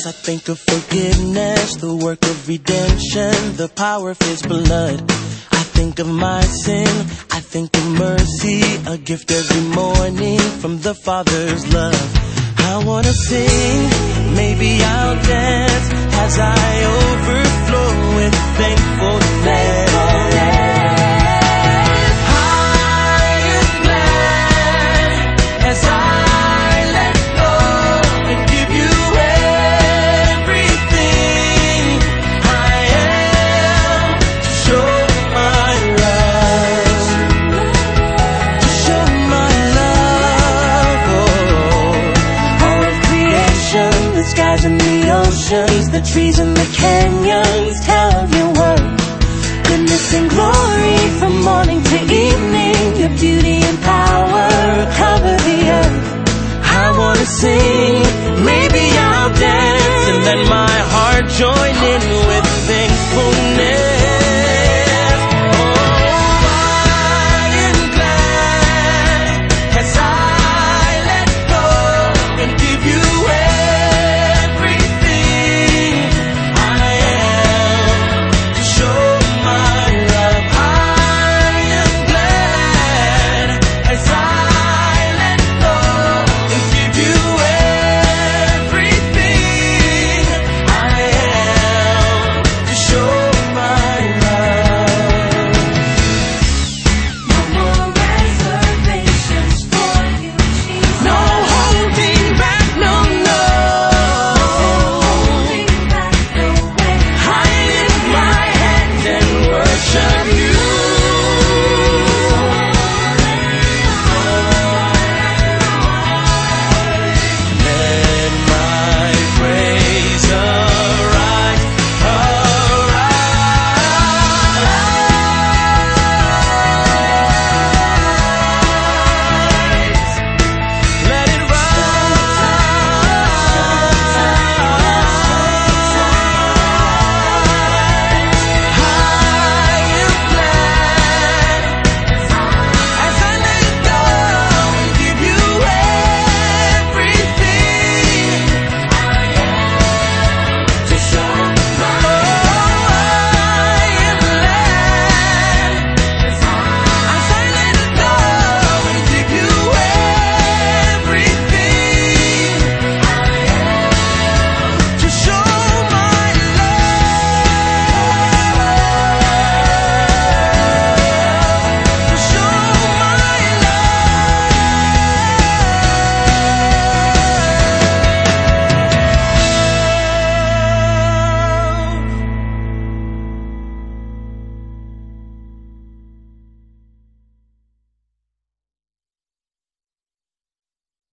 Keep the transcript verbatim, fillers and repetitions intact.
I think of forgiveness, the work of redemption, the power of His blood. I think of my sin, I think of mercy, a gift every morning from the Father's love. I wanna sing, maybe I'll dance as I overflow with thankfulness. I am glad as I let go and give you everything I am, to show my love, to show my love. Oh, all of creation, the skies and the oceans, the trees and the canyons tell of your work. Goodness and glory from morning to evening, your beauty and power cover the earth. I wanna sing, maybe I